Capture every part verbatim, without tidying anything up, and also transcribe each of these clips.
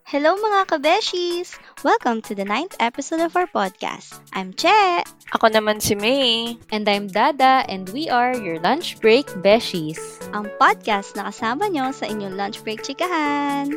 Hello mga kabeshis! Welcome to the ninth episode of our podcast. I'm Che! Ako naman si May. And I'm Dada, and we are your lunch break beshies. Ang podcast na kasama nyo sa inyong lunch break chikahan.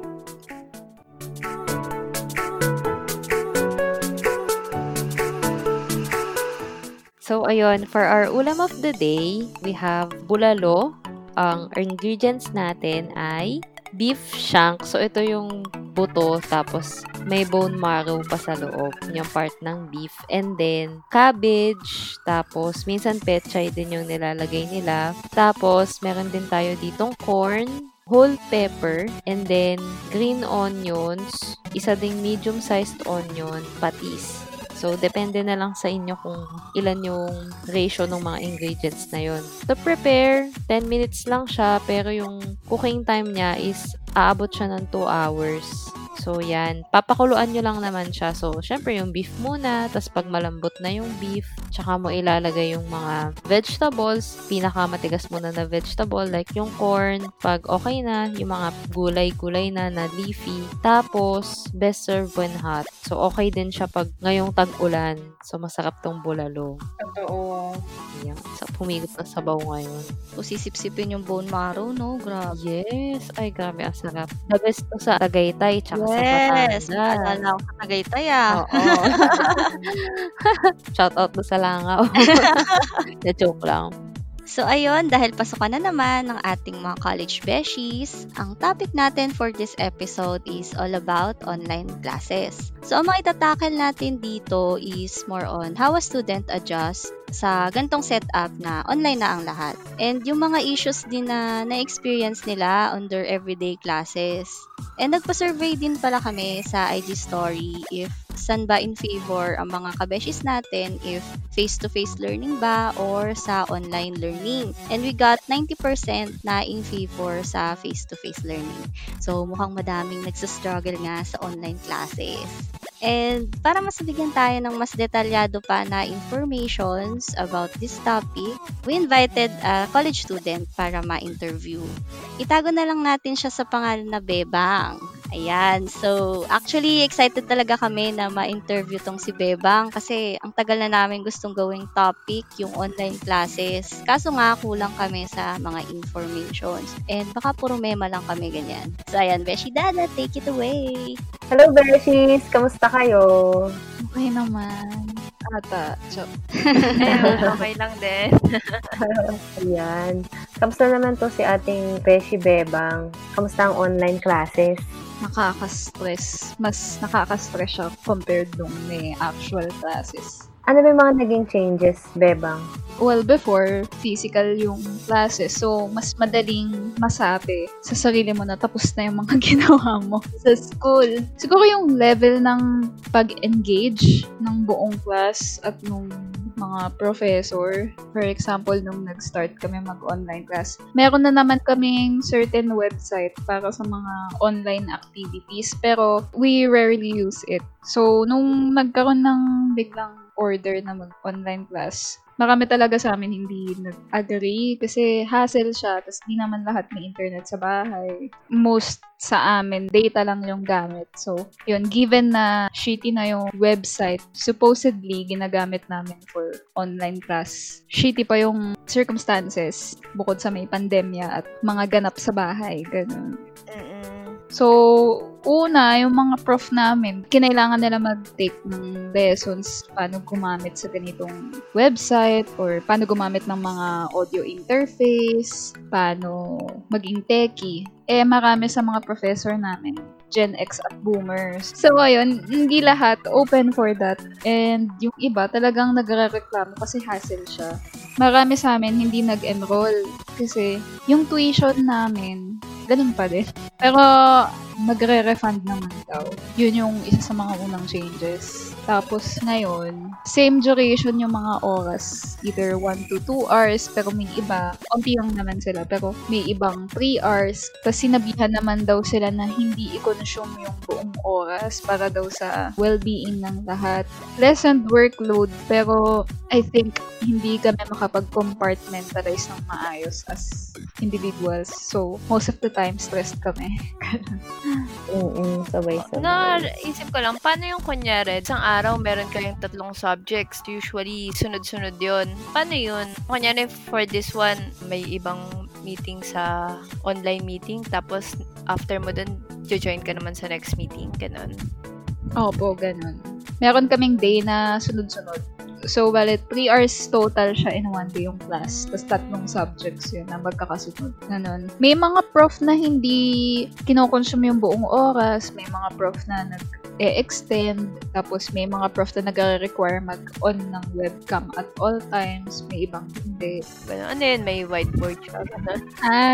So, ayun, for our ulam of the day, we have bulalo. Ang ingredients natin ay beef shank. So, ito yung buto, tapos may bone marrow pa sa loob, yung part ng beef. And then, cabbage, tapos minsan pechay din yung nilalagay nila. Tapos, meron din tayo ditong corn, whole pepper, and then green onions, isa ding medium-sized onion, patis. So, depende na lang sa inyo kung ilan yung ratio ng mga ingredients na yun. To prepare, ten minutes lang siya, pero yung cooking time niya is aabot siya ng two hours. So, yan. Papakuluan nyo lang naman siya. So, syempre, yung beef muna, tas pag malambot na yung beef, tsaka mo ilalagay yung mga vegetables, pinakamatigas muna na vegetable, like yung corn. Pag okay na, yung mga gulay-gulay na na leafy. Tapos, best serve when hot. So, okay din siya pag ngayong tag-ulan. So, masarap tong bulalo. Totoo. Yan. So, pumigit na sabaw ngayon. So, sisip-sipin yung bone marrow, no? Grabe. Yes. Ay, grabe. Ang sarap. The best to sa Tagaytay, tsaka sa Yes! Batangas. Alala ko sa Tagaytay, ah. Oo. Shout out na sa Langaw. Na joke lang. So ayun, dahil pasukan na naman ng ating mga college beshies, ang topic natin for this episode is all about online classes. So ang mga itatakil natin dito is more on how a student adjusts sa gantong setup na online na ang lahat. And yung mga issues din na na-experience nila on their everyday classes. And nagpa-survey din pala kami sa I G story if saan ba in favor ang mga kabeshis natin, if face-to-face learning ba or sa online learning. And we got ninety percent na in favor sa face-to-face learning. So mukhang madaming nagsastruggle nga sa online classes. And para mas bigyan tayo ng mas detalyado pa na informations about this topic, we invited a college student para ma-interview. Itago na lang natin siya sa pangalan na Bebang. Ayan, so actually excited talaga kami na ma-interview tong si Bebang kasi ang tagal na namin gustong gawing topic, yung online classes. Kaso nga kulang kami sa mga informations and baka puro mema lang kami ganyan. So ayan, Beshi Dada, take it away! Hello, Beshies! Kamusta kayo? Okay naman. Ata. So, ayun, okay lang din. Ayan. Kamusta naman to si ating Beshi Bebang? Kamusta ang online classes? Nakaka-stress. Mas nakaka-stress siya compared nung may actual classes. Ano ba yung mga naging changes, Bebang? Well, before, physical yung classes. So, mas madaling masabi sa sarili mo na tapos na yung mga ginawa mo sa school. Siguro yung level ng pag-engage ng buong class at nung mga professor. For example, nung nag-start kami mag-online class, meron na naman kaming certain website para sa mga online activities, pero we rarely use it. So, nung nagkaroon ng biglang order na mag-online class, marami talaga sa amin hindi nag-agree kasi hassle siya, tapos di naman lahat may internet sa bahay. Most sa amin, data lang yung gamit. So, yun, given na shitty na yung website, supposedly ginagamit namin for online class. Shitty pa yung circumstances bukod sa may pandemya at mga ganap sa bahay. Ganun. So, una, yung mga prof namin, kinailangan nila mag-take ng lessons paano gumamit sa ganitong website or paano gumamit ng mga audio interface, paano maging techie. Eh, marami sa mga professor namin, Gen X at Boomers. So, ayun, hindi lahat open for that. And yung iba talagang nagre-reklamo kasi hassle siya. Marami sa amin hindi nag-enroll kasi yung tuition namin, ganun pa din. Pero, magre-refund naman daw. Yun yung isa sa mga unang changes. Tapos ngayon, same duration yung mga oras. Either one to two hours, pero may iba, konti lang naman sila, pero may ibang three hours. Tapos sinabihan naman daw sila na hindi i-consume yung buong oras para daw sa well-being ng lahat. Lessened workload, pero I think hindi kami makapag-compartmentalize ng maayos as individuals. So, most of the time, stressed kami. Mm-mm, sabay-sabay. Naisip ko lang, paano yung kunyari, isang araw meron kayong tatlong subjects, usually sunod-sunod yon. Paano yun? Kunyari, for this one, may ibang meeting sa online meeting, tapos after mo dun, join ka naman sa next meeting, ganun. Opo, ganun. Meron kaming day na sunod-sunod. So, bale, three hours total siya in one day yung class. Tapos tatlong subjects yun na magkakasunod. Ganun. May mga prof na hindi kinokonsume yung buong oras. May mga prof na nag-e-extend. Tapos may mga prof na nag-require mag-on ng webcam at all times. May ibang hindi. Ganun. Ano yun? May whiteboard siya. Ganun. Ah,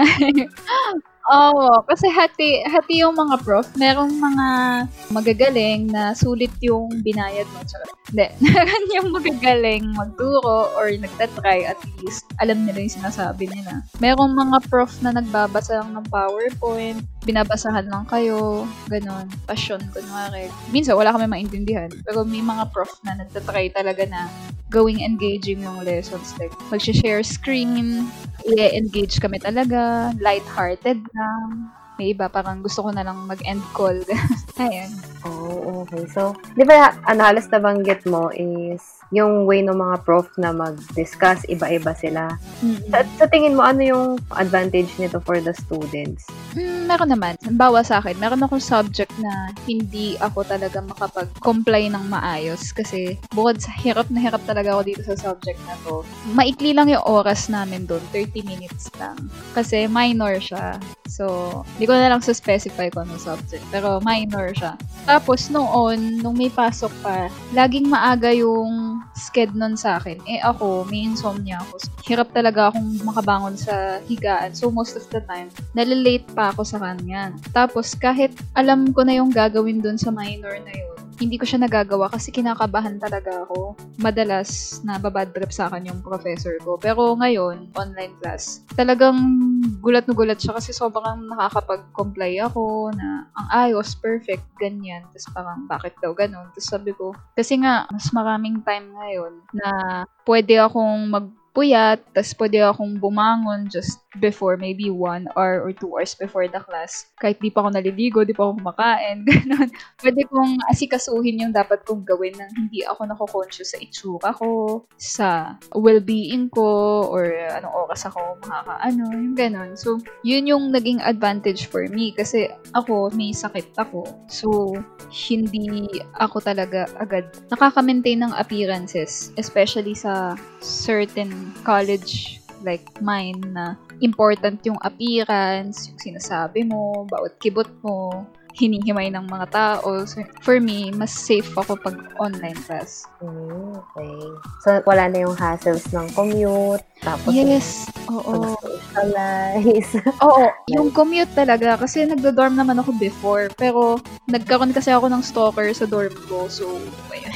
Oo, kasi hati, hati yung mga prof. Merong mga magagaling na sulit yung binayad mo. Tsaka, hindi. Meron yung magagaling magturo or nagtatry at least alam nila yung sinasabi nila. Merong mga prof na nagbabasa lang ng PowerPoint, binabasahan lang kayo, ganun. Passion, kunwari. Minsan, wala kami maintindihan. Pero may mga prof na nagtatry talaga na going engaging yung lessons. Like, mag-share screen, i-engage kami talaga, light-hearted lang. May iba, parang gusto ko na lang mag-end call. Ayan. Oh, okay. So, di ba, ano, halos nabanggit mo is yung way ng mga prof na mag-discuss, iba-iba sila. Mm-hmm. Sa, sa tingin mo, ano yung advantage nito for the students? Mm, meron naman. Halimbawa sa akin, meron akong subject na hindi ako talaga makapag-comply ng maayos kasi bukod sa hirap na hirap talaga ako dito sa subject na to, maikli lang yung oras namin doon, thirty minutes lang. Kasi minor siya. So, hindi ko na lang sa-specify ko anong subject. Pero minor siya. Tapos, noon, nung may pasok pa, laging maaga yung sked nun sa akin. Eh ako, may insomnia ako. Hirap talaga akong makabangon sa higaan. So, most of the time, nalilate pa ako sa kanya. Tapos, kahit alam ko na yung gagawin dun sa minor na yun, hindi ko siya nagagawa kasi kinakabahan talaga ako. Madalas, nababad trip sa akin yung professor ko. Pero ngayon, online class, talagang gulat na gulat siya kasi sobrang nakakapag-comply ako na ang ayos, perfect, ganyan. Tapos parang, bakit daw ganun? Tapos sabi ko, kasi nga, mas maraming time ngayon na pwede akong mag puyat, tas pwede akong bumangon just before, maybe one hour or two hours before the class. Kahit di pa ako naliligo, di pa ako kumakain, gano'n. Pwede kong asikasuhin yung dapat kong gawin nang hindi ako nako-conscious sa itsura ko, sa well-being ko, or anong oras ako makakaano, yung gano'n. So, yun yung naging advantage for me kasi ako, may sakit ako. So, hindi ako talaga agad nakaka-maintain ng appearances, especially sa certain college like mine na important yung appearance, yung sinasabi mo, bawat kibot mo, hinihimay ng mga tao. So, for me, mas safe ako pag online class. Mm, okay. So, wala na yung hassles ng commute, tapos yes, oo. Socialize. Oo, yung commute talaga, kasi nagdo-dorm naman ako before, pero nagkaroon kasi ako ng stalker sa dorm ko, so, ayun.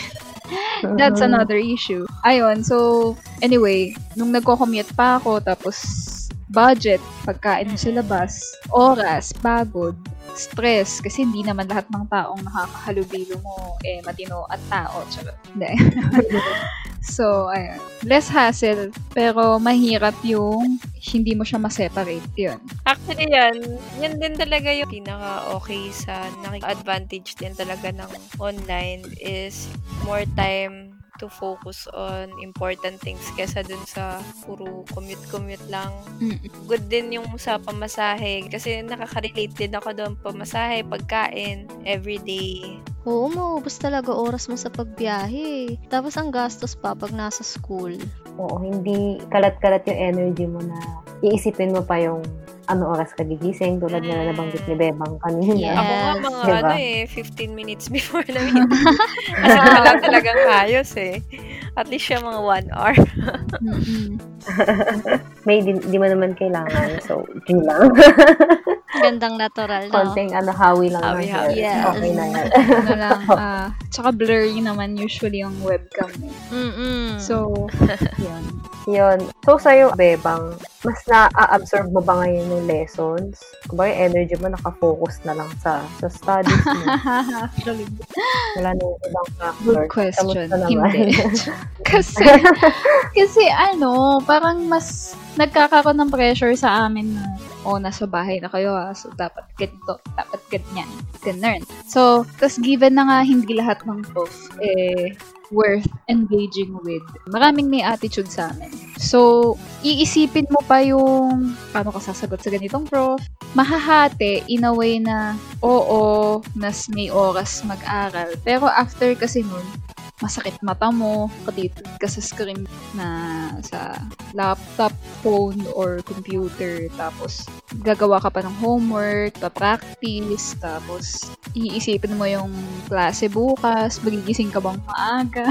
That's another issue. Ayun, so, anyway, nung nagko-commute pa ako, tapos budget, pagkain mo sa labas, oras, pagod, stress, kasi hindi naman lahat ng taong nakakahalubilo mo, eh, matino at tao. Charot. Hindi. So, ayun. Less hassle, pero mahirap yung hindi mo siya ma-separate. Yun. Actually, yan. Yan din talaga yung pinaka-okay sa naki-advantage din talaga ng online is more time to focus on important things kesa dun sa puro commute-commute lang. Mm-mm. Good din yung sa pamasahe kasi nakaka-relate din ako doon, pamasahe, pagkain, everyday. Oo, maubos talaga oras mo sa pagbiyahe. Tapos ang gastos pa pag nasa school. Oo, hindi kalat-kalat yung energy mo na iisipin mo pa yung ano oras ka gigising, tulad na nabanggit ni Bebang kanina. Yes. Ako nga mga Diba? ano eh, fifteen minutes before na meeting. Kasi wala talagang kayos eh. At least siya mga one hour. Mm-mm. May di, di mo naman kailangan, so, yun lang. Gandang natural, no? Konting ano, hawi lang Hawi, ng hawi. hair. Yeah. Okay na yan. Ano lang, ah, tsaka blurry naman usually yung webcam mo. Mm-mm. So, yun. Yun. So, sa'yo, Bebang, mas na-absorb mo ba ngayon yung lessons? Kumbaga, yung energy mo nakafocus na lang sa sa studies mo. Actually, Wala na yung ibang factor. good question. Kamusta naman? Hindi. kasi, kasi ano, parang mas nagkakaroon ng pressure sa amin na, oh, nasa bahay na kayo ah, so dapat ganito, dapat ganyan, ganun. So, tas given na nga hindi lahat ng prof, eh, worth engaging with. Maraming may attitude sa amin. So, iisipin mo pa yung paano ka sasagot sa ganitong prof. Mahahati in a way na, oo, mas may oras mag-aral. Pero after kasi nun, masakit mata mo, katitid ka sa screen na sa laptop, phone, or computer. Tapos, gagawa ka pa ng homework, pa-practice, tapos iisipin mo yung klase bukas, magigising ka bang maaga,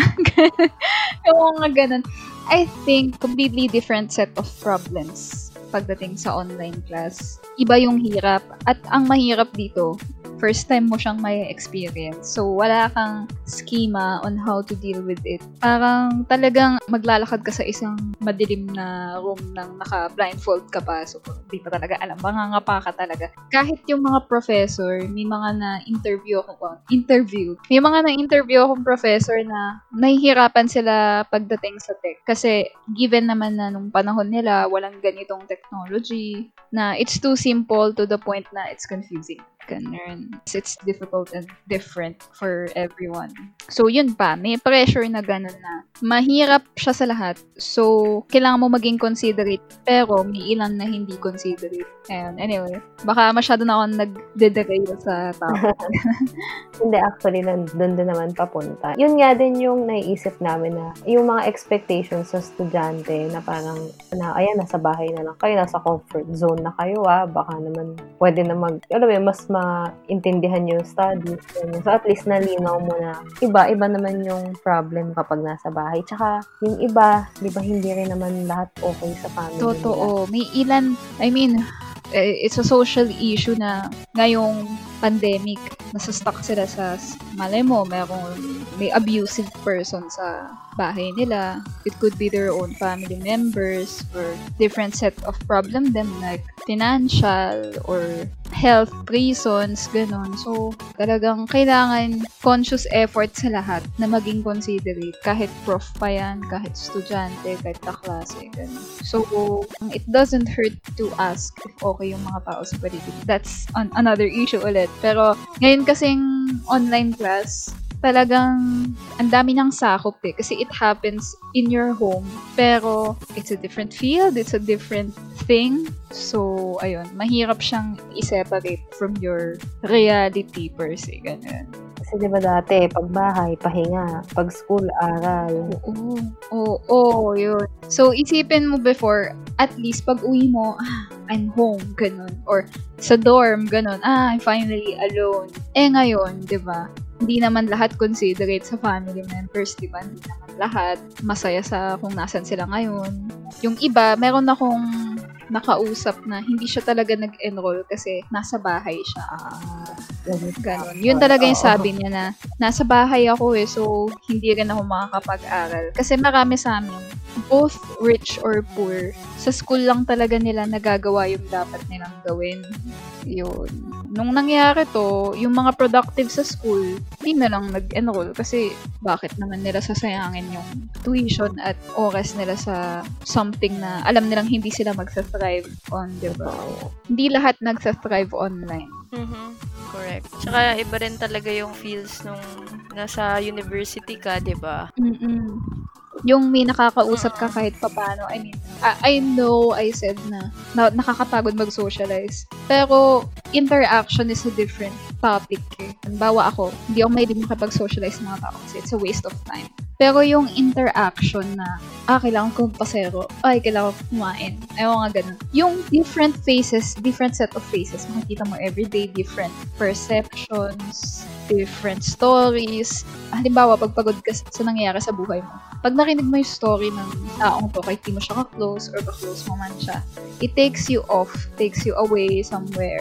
yung mga ganun. I think, completely different set of problems pagdating sa online class. Iba yung hirap. At ang mahirap dito, first time mo siyang may experience. So, wala kang schema on how to deal with it. Parang talagang maglalakad ka sa isang madilim na room nang naka-blindfold ka pa. So, di pa talaga alam. Mangangapa ka talaga. Kahit yung mga professor, may mga na-interview ako. Well, interview. May mga na-interview akong professor na nahihirapan sila pagdating sa tech. Kasi, given naman na nung panahon nila, walang ganitong technology, na it's too simple to the point na it's confusing. Ganun. It's difficult and different for everyone. So, yun pa. May pressure na ganun na. Mahirap siya sa lahat. So, kailangan mo maging considerate. Pero, may ilan na hindi considerate. Ayun. Anyway, baka masyado na ako nag-derail sa topic. Hindi, actually, doon din naman papunta. Yun nga din yung naiisip namin na yung mga expectations sa estudyante na parang, na, ayan, nasa bahay na lang kayo, nasa comfort zone na kayo, ah. Baka naman, pwede na mag, alam mo, mas maintindihan yung studies. So, at least nalinaw mo na iba, iba naman yung problem kapag nasa bahay. Tsaka, yung iba, di ba, hindi rin naman lahat okay sa family nila. Totoo. May ilan, I mean, eh, it's a social issue na ngayong pandemic, nasa-stuck sila sa, malay mo, merong, may abusive person sa bahay nila. It could be their own family members or different set of problem them like financial or health reasons, ganun. So, talagang kailangan conscious effort sa lahat na maging considerate. Kahit prof pa yan, kahit estudyante, kahit kaklase, ganun. So, it doesn't hurt to ask if okay yung mga tao sa paligid. That's an- another issue ulit. Pero, ngayon kasing online class, talagang ang dami niyang sakop eh. Kasi it happens in your home. Pero, it's a different field. It's a different thing. So, ayun. Mahirap siyang i-separate from your reality per se. Ganun. Kasi di ba dati, pag bahay, pahinga. Pag school, aral. Oo. Oo, oo, yun. So, isipin mo before, at least pag uwi mo, ah, I'm home, ganun. Or sa dorm, ganun. Ah, I'm finally alone. Eh ngayon, di ba? Hindi naman lahat considerate sa family members, di ba? Hindi naman lahat masaya sa kung nasan sila ngayon. Yung iba, meron akong nakausap na hindi siya talaga nag-enroll kasi nasa bahay siya. Ah, Ganon. Yun talaga yung sabi niya na nasa bahay ako eh, so hindi rin ako makakapag-aral. Kasi marami sa amin, both rich or poor, sa school lang talaga nila nagagawa yung dapat nilang gawin. Yun. Nung nangyari to, yung mga productive sa school, hindi na lang nag-enroll kasi bakit naman nila sasayangin yung tuition at oras nila sa something na alam nilang hindi sila magsa-thrive on, di ba? Hindi lahat nagsa-thrive online. Mhm. Correct. Tsaka iba rin talaga yung feels nung nasa university ka, di ba? Mm-mm. Yung may nakakausap ka kahit papano. I mean, I, I know I said na, na nakakapagod mag-socialize. Pero, interaction is a different topic eh. Halimbawa ako, hindi ako mahilig makapag-socialize sa mga tao kasi it's a waste of time. Pero yung interaction na, ah, kailangan ko magpasero, ay, kailangan ko kumain. Ayaw nga ganun. Yung different faces, different set of faces, makikita mo everyday, different perceptions, different stories. Halimbawa, pag pagod ka sa nangyayari sa buhay mo, pag narinig mo yung story ng taong to, kahit di mo siya ka-close or ka-close mo man siya, it takes you off, takes you away somewhere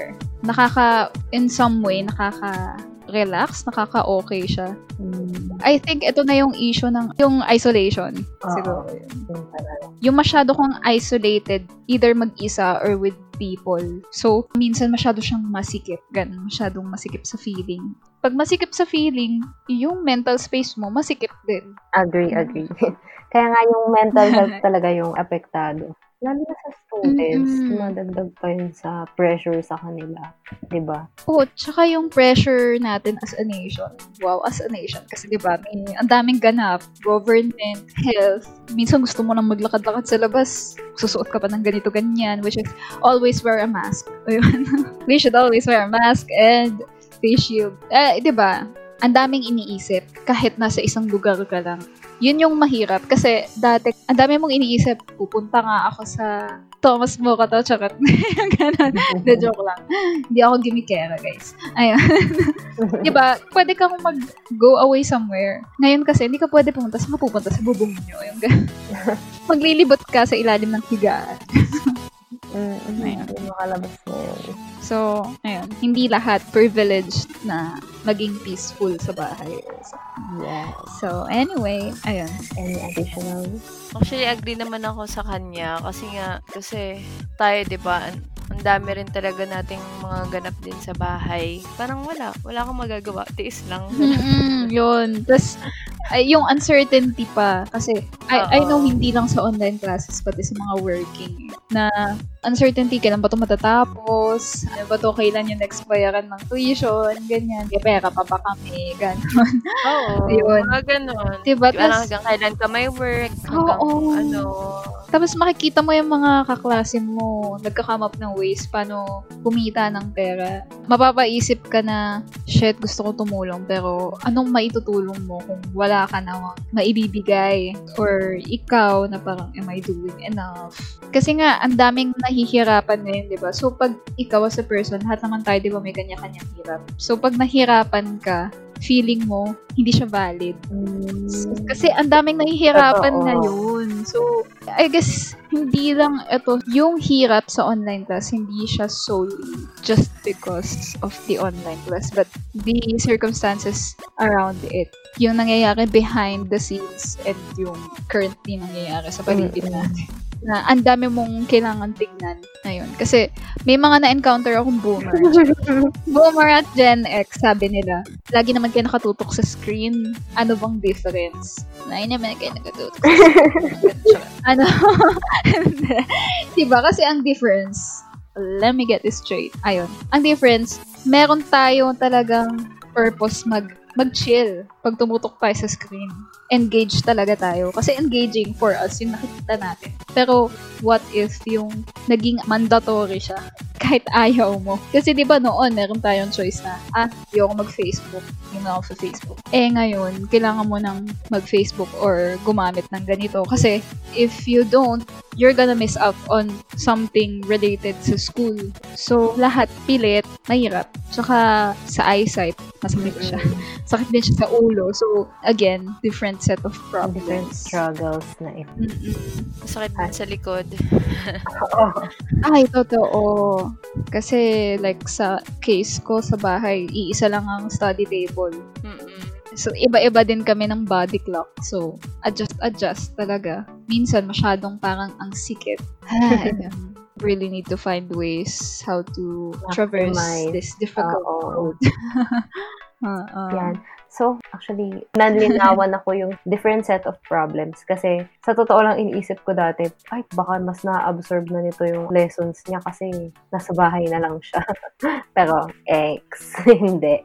nakaka, in some way, nakaka-relax, nakaka-okay siya. Mm. I think ito na yung issue ng yung isolation. Oo. Siguro yun. Yun talaga. Yung masyado kang isolated, either mag-isa or with people. So, minsan masyado siyang masikip. Ganun, masyadong masikip sa feeling. Pag masikip sa feeling, yung mental space mo, masikip din. Agree, agree. Kaya nga yung mental health talaga yung apektado. Lalo na sa students, Mm-mm. madagdag pa yun sa pressure sa kanila. Diba? Oo, tsaka yung pressure natin as a nation. Wow, as a nation. Kasi diba, may ang daming ganap. Government, health. Minsan gusto mo nang maglakad-lakad sa labas. Susuot ka pa ng ganito-ganyan. Which is, always wear a mask. Ayun. We should always wear a mask and face shield. Eh, diba? Ang daming iniisip. Kahit nasa isang lugar ka lang. Yun yung mahirap. Kasi dati, ang dami mong iniisip. Pupunta nga ako sa Thomas Mocha to, charot. Ganon. De, joke lang. Hindi ako gimikera, guys. Ayun. Diba? Pwede kang mag-go away somewhere. Ngayon kasi, hindi ka pwede pumunta sa mapupunta sa bubong nyo. Yung ganon. Maglilibot ka sa ilalim ng higaan. Mm-hmm. Ayun. Yung makalabas na yun. So, ayun. Hindi lahat privileged na maging peaceful sa bahay. Yes. So, anyway, ayun. Any additional? Actually, agree naman ako sa kanya kasi nga, kasi tayo, di ba, ang, ang dami rin talaga nating mga ganap din sa bahay. Parang wala. Wala kang magagawa. Tiis lang. Mm-mm, yun. Tapos, ay, yung uncertainty pa. Kasi, I, I know Oo. hindi lang sa online classes, pati sa mga working. Na, uncertainty, kailan ba ito matatapos? Ano ba ito, kailan yung next bayaran ng tuition? Ganyan. May pera pa ba kami? Ganon. Oo. Yun. Mga ganon. Diba? Parang Tas, hanggang kailan ka may work. Hanggang Oo. ano. Tapos makikita mo yung mga kaklase mo, nagka-come up ng ways paano kumita ng pera. Mapapaisip ka na, shit, gusto ko tumulong, pero anong maitutulong mo kung wala ka na maibibigay? Or ikaw na parang, am I doing enough? Kasi nga, ang daming nahihirapan ngayon, di ba? So, pag ikaw as a person, lahat naman tayo, di ba, may kanya-kanyang hirap. So, pag nahirapan ka, feeling mo, hindi siya valid. Mm. Kasi ang daming nahihirapan Totoo. ngayon. So, I guess, hindi lang ito, yung hirap sa online class, hindi siya solely just because of the online class, but the circumstances around it. Yung nangyayari behind the scenes and yung currently nangyayari sa paligid Mm-mm. natin. Na ang dami mong kailangan tignan. Ayun. Kasi may mga na-encounter akong boomer. Boomer at Gen X, sabi nila, lagi naman kayo nakatutok sa screen. Ano bang difference? Na yun naman kayo nakatutok sa screen. Ano? Diba? Kasi ang difference, let me get this straight. Ayun. Ang difference, meron tayo talagang purpose mag mag-chill pag tumutok tayo sa screen. Engage talaga tayo. Kasi engaging for us yung nakikita natin. Pero, what if yung naging mandatory siya kahit ayaw mo? Kasi di ba noon, meron tayong choice na, ah, di ako mag-Facebook. Hindi na ako sa Facebook. Eh ngayon, kailangan mo nang mag-Facebook or gumamit ng ganito. Kasi, if you don't, you're gonna miss out on something related sa school. So, lahat pilit, mahirap. Tsaka, sa eyesight, masakit siya. Sakit din siya sa ulo. So, again, different set of problems. Different struggles na ito. Mm-mm. Masakit din sa likod. Oo. Ay, totoo. Kasi, like, sa case ko sa bahay, iisa lang ang study table. Mm-mm. So, iba-iba din kami ng body clock. So, adjust, adjust talaga. Minsan, masyadong parang ang sikit. Ay, really need to find ways how to traverse Maximize. this difficult Oo. road. Uh-uh. Yan. So, actually, nanlinawan ako yung different set of problems. Kasi, sa totoo lang iniisip ko dati, ay, baka mas na-absorb na nito yung lessons niya kasi nasa bahay na lang siya. Pero, ex, hindi.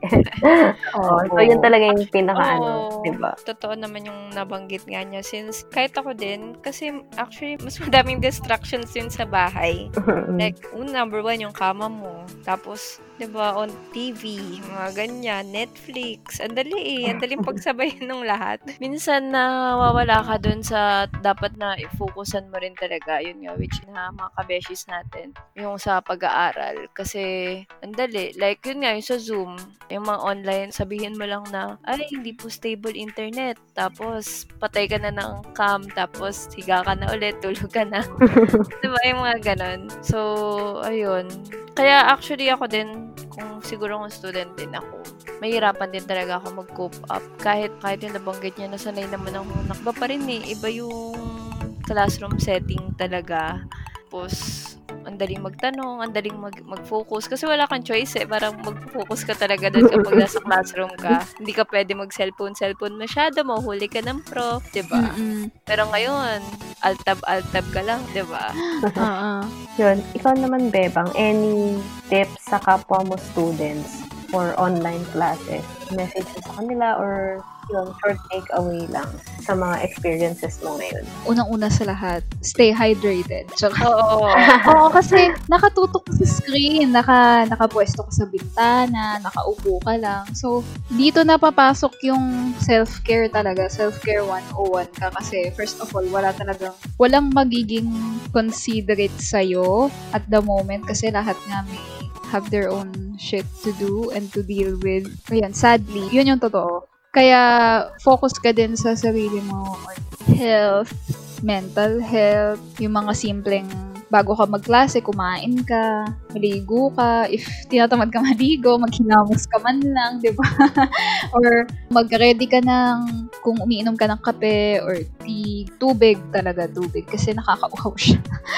oh, so, yun talaga yung pinaka-ano, Oo. diba? Totoo naman yung nabanggit nga niya. Since, kahit ako din, kasi actually, mas madaming distractions yun sa bahay. Like, un, number one, yung kama mo. Tapos, diba, on T V, mga ganyan, Netflix. Ang dali eh. Ang daling pagsabayin ng lahat. Minsan, nawawala ka dun sa dapat na i-focusan mo rin talaga. Yun nga, which na mga kabeshis natin. Yung sa pag-aaral. Kasi, ang dali. Like, yun nga, yung sa Zoom, yung mga online, sabihin mo lang na, ay, hindi po stable internet. Tapos, patay ka na ng cam. Tapos, higa ka na ulit, tulog ka na. Diba, yung mga ganon. So, ayun. Kaya, actually, ako din, kung siguro kung student din ako, mahirapan din talaga ako mag-cope up. Kahit, kahit yung nabanggit niya, nasanay naman ako. Nakba pa rin eh. Iba yung classroom setting talaga. Tapos, ang daling magtanong, ang daling mag- mag-focus. Kasi wala kang choice eh. Parang mag-focus ka talaga doon kapag nasa classroom ka. Hindi ka pwede mag-cellphone-cellphone masyado. Mahuhuli ka ng prof, diba? Mm-mm. Pero ngayon, altab-altab ka lang, diba? Oo. Yun, ikaw naman, Bebang, any tips sa kapwa mo students for online classes? Message mo sa kanila or yun, short takeaway lang sa mga experiences mo ngayon? Unang-una sa lahat, stay hydrated. Tsaka, Oo. oo, kasi nakatutok ka sa screen, naka, nakapwesto ka sa bintana, nakaupo ka lang. So, dito na papasok yung self-care talaga, self-care one oh one ka. Kasi, first of all, wala talagang, walang magiging considerate sa'yo at the moment kasi lahat nga may have their own shit to do and to deal with. Ayan, sadly, yun yung totoo. Kaya, focus ka din sa sarili mo on health, mental health, yung mga simpleng bago ka magklase, kumain ka, maligo ka. If tinatamad ka maligo, maghinamos ka man lang, di ba? Or mag-ready ka ng, kung umiinom ka ng kape or tea, tubig talaga, tubig. Kasi nakakauhaw siya.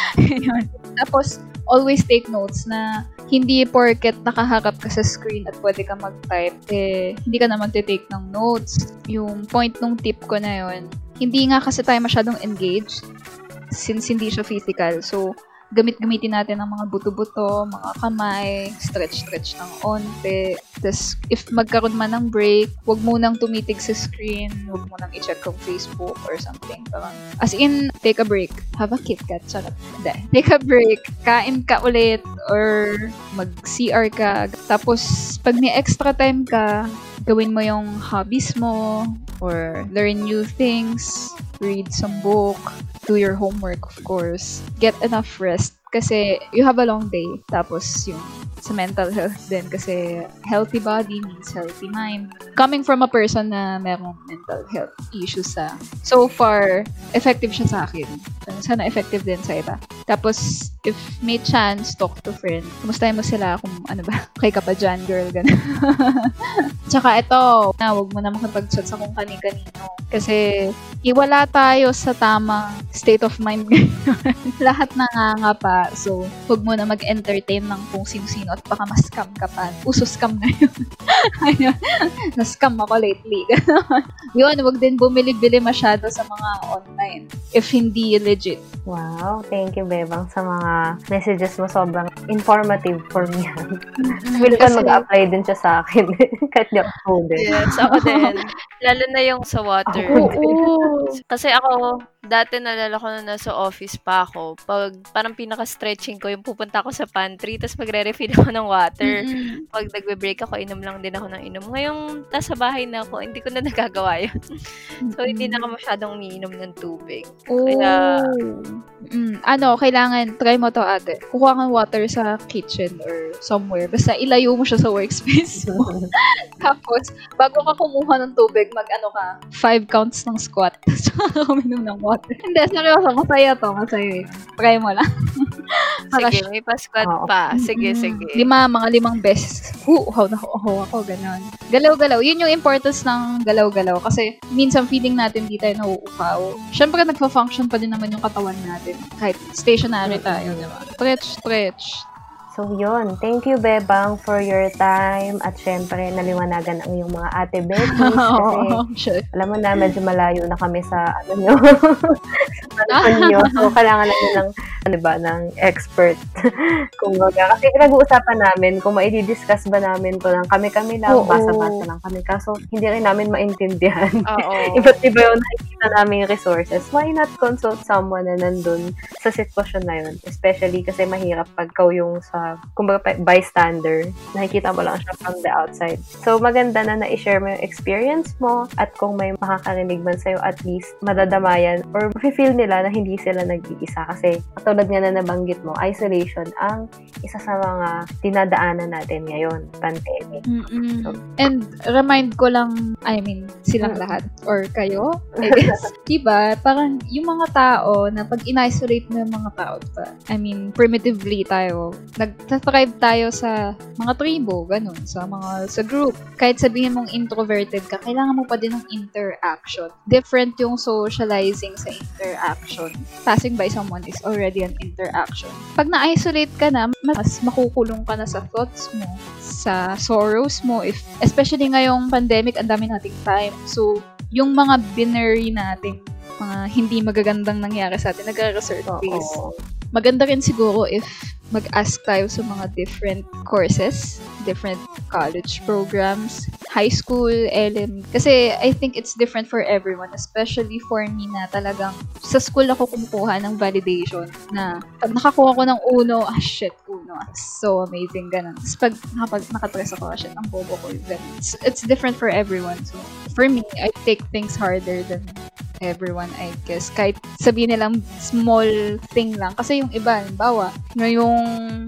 Tapos, always take notes na hindi porket nakaharap ka sa screen at pwede ka mag-type, eh, hindi ka na magte-take ng notes. Yung point nung tip ko na yun, hindi nga kasi tayo masyadong engaged since hindi siya physical. So, gamit-gamitin natin ang mga buto-buto, mga kamay, stretch-stretch ng onte. Tapos, if magkaroon man ng break, huwag munang tumitig sa screen, huwag munang i-check kung Facebook or something. Parang, as in, take a break. Have a KitKat. Charot. Hindi. Take a break. Kain ka ulit or mag-C R ka. Tapos, pag may extra time ka, gawin mo yung hobbies mo or learn new things, read some book, do your homework, of course. Get enough rest kasi you have a long day. Tapos yung sa mental health din kasi healthy body means healthy mind. Coming from a person na merong mental health issues sa so far, effective siya sa akin. Sana effective din sa iba. Tapos, if may chance, talk to friend. Kumustahin mo sila kung ano ba, okay ka pa dyan, girl, gano'n. Tsaka ito, na huwag mo na makipag-chat sa kung kani-kanino. Kasi, iwala tayo sa tamang state of mind ngayon. Lahat nanganga pa. So, huwag mo na mag-entertain ng kung sino-sino at baka mas-scam ka pa. Uso-scam ngayon. Na-scam ako lately. Yun, huwag din bumili-bili masyado sa mga online. If hindi legit. Wow, thank you, Bebang, sa mga messages mo. Sobrang informative for me. Feel ko Kasi- mag-apply din siya sa akin. Kahit di ako student. Yes, ako din. Lalo na yung sa water. Ako Oo. Kasi ako, dati nalala ko na nasa office pa ako. Pag parang pinaka-stretching ko, yung pupunta ako sa pantry, tapos magre-refill ako ng water. Mm-mm. Pag nagbe-break ako, inom lang din ako ng inom. Ngayong nasa bahay na ako, hindi ko na nagagawa yun. So, hindi na ako masyadong umiinom ng tubig. Kaya, Mm, ano, kailangan, try mo to ate. Kukuha kang water sa kitchen or somewhere. Basta ilayo mo siya sa workspace mo. Tapos, bago ka kumuha ng tubig, mag-ano ka, five counts ng squat. Tsaka uminom ng water. Hindi, seryoso, masaya to, masaya yun. Try mo lang. sige, may pa-squat Oo. pa. Sige, Mm, sige. Lima, mga limang beses. Huh, uhaw na uhaw ako, ganon. Galaw-galaw. Yun yung importance ng galaw-galaw. Kasi minsan feeling natin di tayo nauupaw. Siyempre, nagpa-function pa din naman yung katawan natin. Kahit stationary tayo, di ba? Stretch, stretch. So, yun. Thank you, Bebang, for your time. At syempre, naliwanagan ang iyong mga ate Betis. Kasi, Sure. alam mo na, medyo malayo na kami sa, ano nyo, sa panahon nyo. So, kailangan namin ng, ano ba, ng expert. Kung baga. Kasi pinag-uusapan namin kung maidi-discuss ba namin to lang kami-kami lang, Oo. basa-basa lang kami. Kaso, hindi rin namin maintindihan. Oo. Iba't iba yung nakikita namin resources. Why not consult someone na nandun sa sitwasyon na yun? Especially kasi mahirap pag ikaw yung sa, kumbaga, pa- bystander. Nakikita mo lang siya from the outside. So, maganda na na-share mo yung experience mo at kung may makakarinig man sa'yo, at least madadamayan or mafe-feel nila nila na hindi sila nag-iisa kasi katulad nga na nabanggit mo, isolation ang isa sa mga dinadaanan natin ngayon, pandemic. Mm-mm. So, And remind ko lang, I mean, silang Mm. lahat or kayo, I guess. Diba? Parang yung mga tao na pag in-isolate mo yung mga tao, pa, I mean, primitively tayo, nag-thrive tayo sa mga tribo, ganun, sa mga, sa group. Kahit sabihin mong introverted ka, kailangan mo pa din ng interaction. Different yung socializing sa interaction. Passing by someone is already an interaction. Pag na-isolate ka na, mas makukulong ka na sa thoughts mo, sa sorrows mo, if especially ngayong pandemic, ang dami nating time. So, yung mga binary nating mga hindi magagandang nangyari sa atin, nagre-resurface. oo. Maganda rin siguro if mag-ask tayo sa mga different courses, different college programs, high school, L M. Kasi I think it's different for everyone, especially for me na talagang sa school ako kumukuha ng validation na pag nakakuha ko ng uno, ah shit, uno, so amazing, ganun. Tapos pag nakapag, nakatres ako, ah shit, ang bobo ko, ganun. It's, it's different for everyone. So for me, I take things harder than everyone, I guess. Kahit sabihin nilang small thing lang. Kasi yung iba, halimbawa, ngayong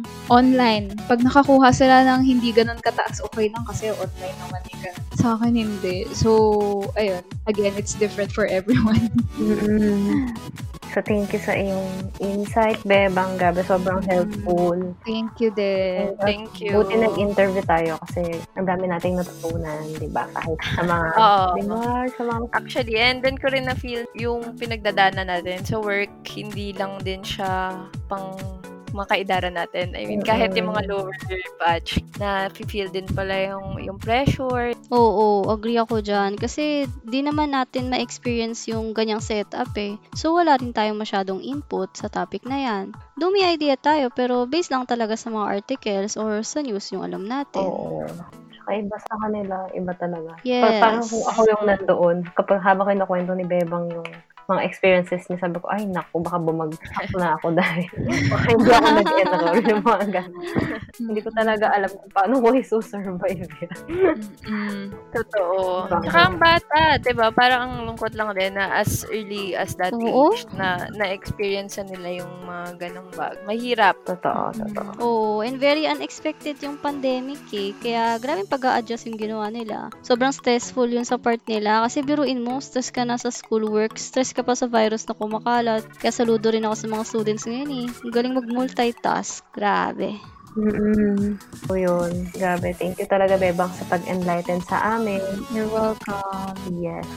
online, pag nakakuha sila ng hindi ganun kataas, okay lang kasi online naman yung ganun. Sa akin, hindi. So, ayun. Again, it's different for everyone. Mm-mm. So, thank you sa iyong insight, Bebang. Grabe, sobrang helpful. Thank you din. Thank you. Buti nag-interview tayo kasi ang dami nating natutunan, di ba? Kahit sa mga, Oo. di ba? Sa mga, Actually, and then ko rin na-feel yung pinagdadaanan natin sa work, hindi lang din siya pang mga kaidaran natin. I mean, kahit yung mga lower batch na feel din pala yung, yung pressure. Oo, agree ako dyan. Kasi di naman natin ma-experience yung ganyang setup eh. So wala rin tayong masyadong input sa topic na yan. Though may idea tayo, pero based lang talaga sa mga articles or sa news yung alam natin. oo. Tsaka iba sa kanila, iba talaga. Yes. Pa- parang kung ako yung nandoon, kapag habang kinukwento ni Bebang yung mga experiences niya, sabi ko, ay naku, baka bumagsak na ako dahil baka hindi ako nag-enroll yung mga ganun. Hindi ko talaga alam kung paano ko i-survive yan. Mm-mm. Totoo. Diba? Tsaka ang bata, diba? Parang ang lungkot lang din na as early as that Oo. age na na-experience na nila yung mga ganong bag. Mahirap. Totoo, totoo. Oo, and very unexpected yung pandemic eh. Kaya grabe pag-a-adjust yung ginawa nila. Sobrang stressful yun sa part nila. Kasi biruin mo, stress ka na sa schoolwork, stress ka pa sa virus na kumakalat. Kaya saludo rin ako sa mga students ngayon eh. Ang galing mag-multitask. Grabe. Mm-mm. So yun, grabe. Thank you talaga, Bebang, sa pag-enlighten sa amin. You're welcome. Yes.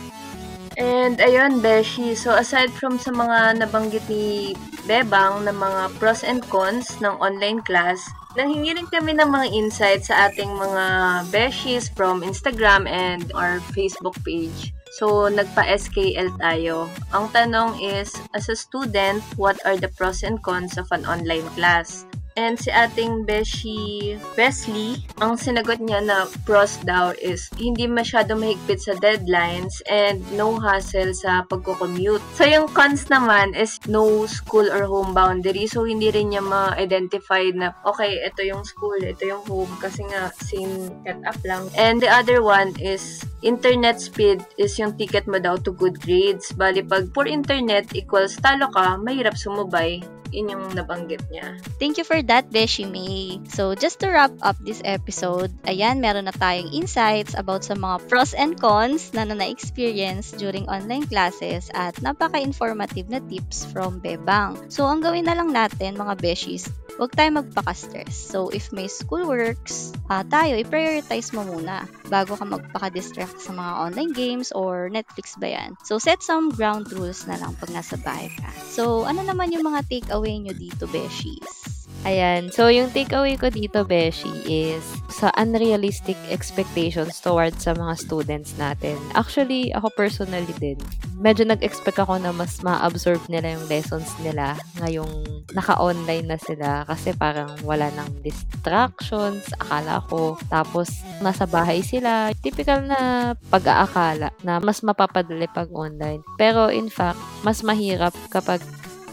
And ayun, Beshi, so aside from sa mga nabanggit ni Bebang na mga pros and cons ng online class, nanghingi rin kami ng mga insights sa ating mga Beshies from Instagram and our Facebook page. So, nagpa-S K L tayo. Ang tanong is, as a student, what are the pros and cons of an online class? And si ating Beshi Wesley, ang sinagot niya na pros daw is hindi masyado mahigpit sa deadlines and no hassle sa pagko-commute. So yung cons naman is no school or home boundary. So hindi rin niya ma-identify na okay, ito yung school, ito yung home kasi nga same setup lang. And the other one is internet speed is yung ticket mo daw to good grades. Bali pag poor internet equals talo ka, mahirap sumubay. Yun yung nabanggit niya. Thank you for that, Beshi May. So, just to wrap up this episode, ayan, meron na tayong insights about sa mga pros and cons na na-experience during online classes at napaka-informative na tips from Bebang. So, ang gawin na lang natin, mga Beshies, huwag tayo magpaka-stress. So, if may schoolworks, uh, tayo, i-prioritize mo muna bago ka magpaka-distract sa mga online games or Netflix ba yan. So, set some ground rules na lang pag nasa bahay ka. So, ano naman yung mga take-away nyo dito, Beshies? Ayan. So, yung takeaway ko dito, Beshi, is sa unrealistic expectations towards sa mga students natin. Actually, ako personally din, medyo nag-expect ako na mas ma-absorb nila yung lessons nila ngayong naka-online na sila kasi parang wala nang distractions, akala ko. Tapos, nasa bahay sila. Typical na pag-aakala na mas mapapadali pag online. Pero, in fact, mas mahirap kapag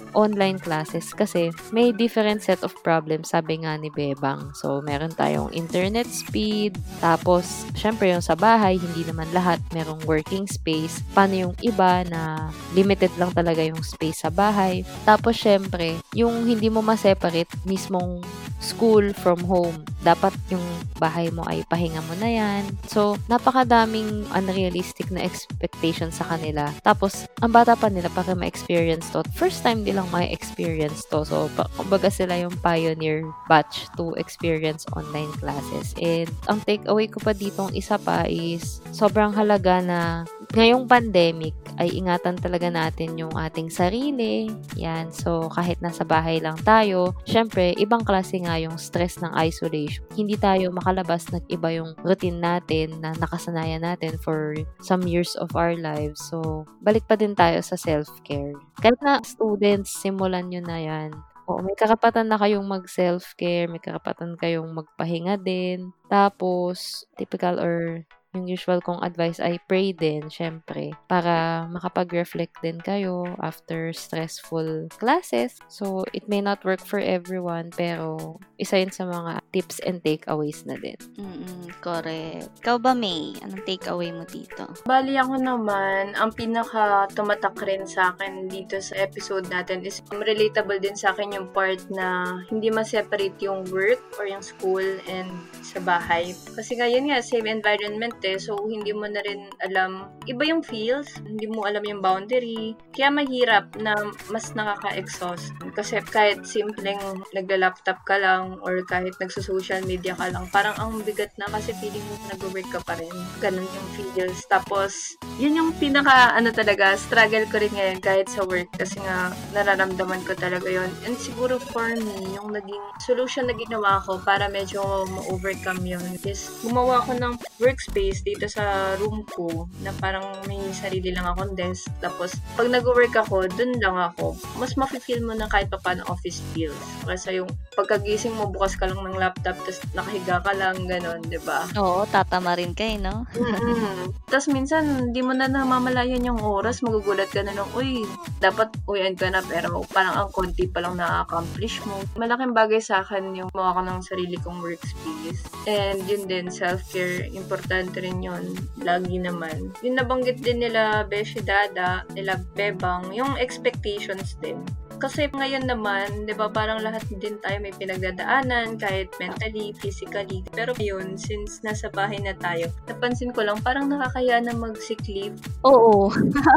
online classes kasi may different set of problems, sabi nga ni Bebang. So, meron tayong internet speed, tapos, syempre yung sa bahay, hindi naman lahat merong working space. Paano yung iba na limited lang talaga yung space sa bahay. Tapos, syempre, yung hindi mo ma-separate mismong school from home. Dapat yung bahay mo ay pahinga mo na yan. So, napakadaming unrealistic na expectations sa kanila. Tapos, ang bata pa nila para ma-experience to. First time nilang ma-experience to. So, pa- kumbaga sila yung pioneer batch to experience online classes. And, ang takeaway ko pa ditong isa pa is, sobrang halaga na ngayong pandemic ay ingatan talaga natin yung ating sarili. Yan. So, kahit nasa bahay lang tayo, syempre, ibang klase nga yung stress ng isolation. Hindi tayo makalabas, nag-iba yung routine natin na nakasanayan natin for some years of our lives. So, balik pa din tayo sa self-care. Kahit na students, simulan nyo na yan. Oo, may karapatan na kayong mag-self-care, may karapatan kayong magpahinga din. Tapos, typical or yung usual kong advice ay pray din, syempre, para makapag-reflect din kayo after stressful classes. So, it may not work for everyone, pero isa yun sa mga tips and takeaways na din. Mm, correct. Ikaw ba, May? Anong takeaway mo dito? Bali ako naman, ang pinaka tumatak rin sa akin dito sa episode natin is um, relatable din sa akin yung part na hindi ma-separate yung work or yung school and sa bahay. Kasi ngayon nga, same environment eh, so hindi mo na rin alam, iba yung feels, hindi mo alam yung boundary, kaya mahirap na mas nakaka-exhaust. Kasi kahit simpleng nagla-laptop ka lang or kahit nagso-social media ka lang, parang ang bigat na kasi feeling mo nag-work ka pa rin. Ganun yung feels. Tapos, yun yung pinaka, ano talaga, struggle ko rin ngayon kahit sa work kasi nga nararamdaman ko talaga yun. And siguro for me, yung naging solution na ginawa ko para medyo ma-overcome yun is gumawa ko ng workspace dito sa room ko na parang may sarili lang akong desk. Tapos, pag nag-work ako, dun lang ako. Mas mafe-feel mo na kahit pa paano office feels. Kasi yung pagkagising mo, bukas ka lang ng laptop, tapos nakahiga ka lang, gano'n, di ba? Oo, tatama rin kayo, no? Mm-hmm. Tapos minsan, di mo na namamalayan yung oras, magugulat ka na nung, uy, dapat uyan ka na, pero parang ang konti pa lang na-accomplish mo. Malaking bagay sa akin yung mawa ko ng sarili kong workspace. And yun din, self-care, importante rin yun. Lagi naman. Yung nabanggit din nila Beshi Dada, nila Bebang, yung expectations din. Kasi ngayon naman, di ba, parang lahat din tayo may pinagdadaanan, kahit mentally, physically. Pero ngayon, since nasa bahay na tayo, napansin ko lang, parang nakakaya na mag-sick leave. Oo.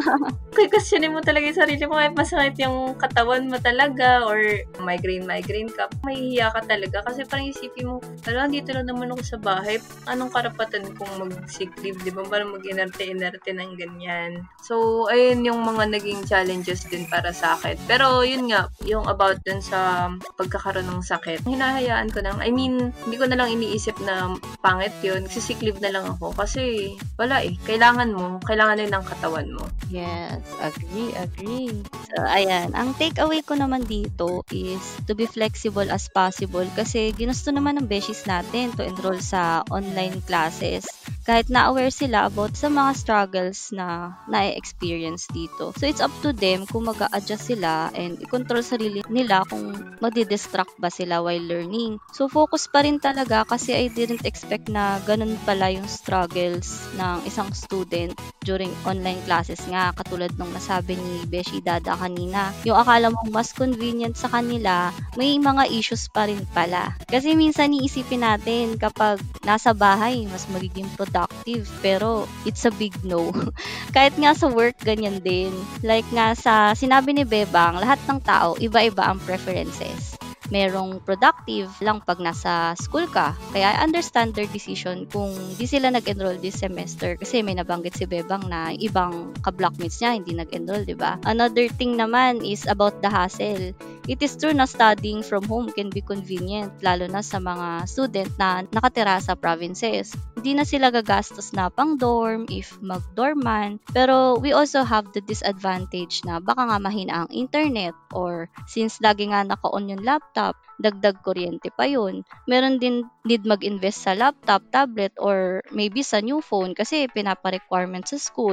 Kaya kasi mo talaga yung sarili mo, kahit masakit yung katawan mo talaga, or migraine, migraine ka, mahihiya ka talaga. Kasi parang isipin mo, alam, dito lang naman ako sa bahay, anong karapatan kong mag-sick leave, di ba? Parang mag-inerte-inerte ng ganyan. So, ayun yung mga naging challenges din para sa akin. Pero, yun nga, yung about dun sa pagkakaroon ng sakit, hinahayaan ko nang, I mean, hindi ko na lang iniisip na pangit yun, sick leave na lang ako kasi wala eh, kailangan mo, kailangan din ng katawan mo. Yes. Agree, agree. So, ayan. Ang takeaway ko naman dito is to be flexible as possible kasi ginusto naman ng beshies natin to enroll sa online classes kahit na-aware sila about sa mga struggles na na-experience dito. So, it's up to them kung mag-a-adjust sila and i-control sarili nila kung madi-distract ba sila while learning. So, focus pa rin talaga kasi I didn't expect na ganun pala yung struggles ng isang student during online classes nga, katulad nung nasabi ni Beshi Dada kanina. Yung akala mo mas convenient sa kanila, may mga issues pa rin pala. Kasi minsan iisipin natin kapag nasa bahay, mas magiging productive. Pero, it's a big no. Kahit nga sa work, ganyan din. Like nga sa sinabi ni Bebang, lahat ng tao, iba-iba ang preferences. Merong productive lang pag nasa school ka. Kaya I understand their decision kung di sila nag-enroll this semester kasi may nabanggit si Bebang na ibang ka-blockmates niya hindi nag-enroll, di ba? Another thing naman is about the hassle. It is true na studying from home can be convenient, lalo na sa mga student na nakatira sa provinces. Hindi na sila gagastos na pang dorm if mag-dorm man. Pero we also have the disadvantage na baka nga mahina ang internet or since lagi nga naka-on yung laptop, dagdag kuryente pa yun. Meron din need mag-invest sa laptop, tablet, or maybe sa new phone kasi pinapa-requirement sa school.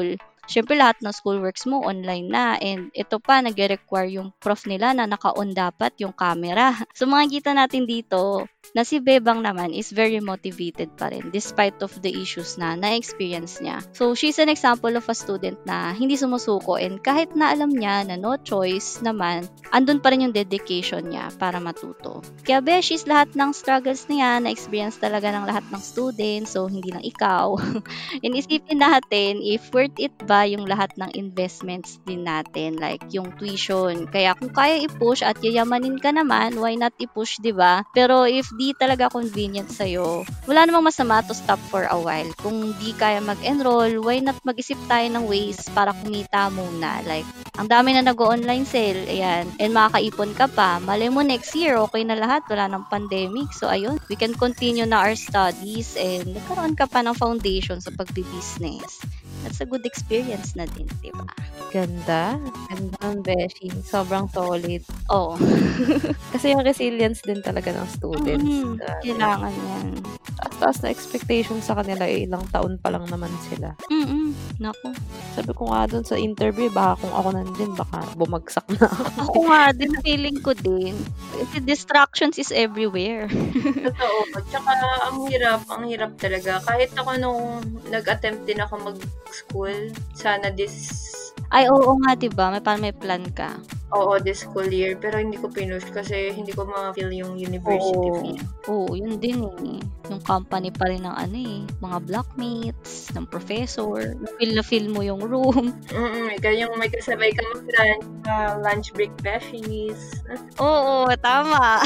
syempre lahat ng schoolworks mo online na, and ito pa, nag-require yung prof nila na naka-on dapat yung camera. So makikita natin dito na si Bebang naman is very motivated pa rin despite of the issues na na-experience niya. So she's an example of a student na hindi sumusuko, and kahit na alam niya na no choice naman, andun pa rin yung dedication niya para matuto. Kaya beshies, lahat ng struggles niya na-experience talaga ng lahat ng students, so hindi lang ikaw. Inisipin natin if worth it ba yung lahat ng investments din natin, like yung tuition. Kaya kung kaya i-push at yayamanin ka naman, why not i-push, diba? Pero if di talaga convenient sa'yo, wala namang masama to stop for a while. Kung di kaya mag-enroll, why not mag-isip tayo ng ways para kumita muna. Like, ang dami na nag-online sale, ayan, and makakaipon ka pa. Malay mo next year, okay na lahat, wala ng pandemic. So, ayun, we can continue na our studies and nagkaroon ka pa ng foundation sa pagbi-business. That's a good experience na din, diba? Ganda. Ganda ng beshi. Sobrang solid. Oo. Kasi yung resilience din talaga ng students. Mm, Uh, kailangan yan. taas na expectation sa kanila, eh, ilang taon pa lang naman sila. Mm-mm. Naku. Sabi ko nga dun sa interview, baka kung ako nandun, baka bumagsak na ako. Ako nga din, feeling ko din. Kasi distractions is everywhere. Totoo. Tsaka, ang hirap, ang hirap talaga. Kahit ako nung nag-attempt din ako mag-school, sana this, Ay, oo nga, diba? May parang may plan ka. oo, this school year. Pero hindi ko pinush kasi hindi ko ma-feel yung university Oo. feel. Oo, yun din eh. Yung company pa rin ng ano eh, mga blockmates, ng professor. Feel na feel mo yung room. Mm-mm, ikaw yung may kasabay ka mag-lunch, uh, lunch break beshies. Oo, tama.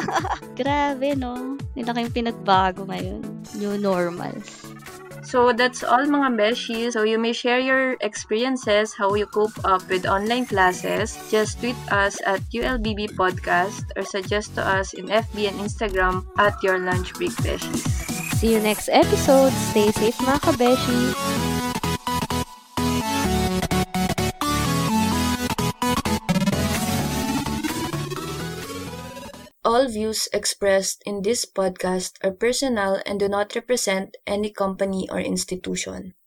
Grabe, no? Nila kayong pinagbago ngayon. New normals. So, that's all mga beshies. So, you may share your experiences, how you cope up with online classes. Just tweet us at U L B B Podcast or suggest to us in F B and Instagram at Your Lunch Break Beshies. See you next episode. Stay safe mga kabeshi. All views expressed in this podcast are personal and do not represent any company or institution.